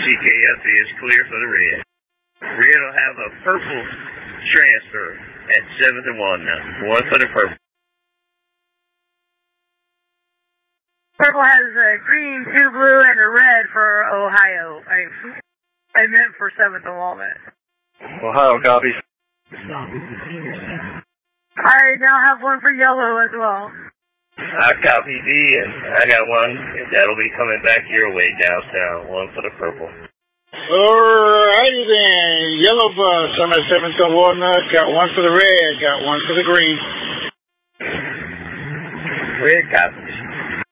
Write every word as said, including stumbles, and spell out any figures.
C K F is clear for the red. Red will have a purple transfer at seventh and one now. One for the purple. Purple has a green, two blue, and a red for Ohio. I, I meant for seventh and Walnut. Ohio copies. I now have one for yellow as well. I copy D, and I got one. That'll be coming back your way downtown. One for the purple. Alrighty then. Yellow bus. I'm at seventh and Walnut. Got one for the red. Got one for the green. Red copy.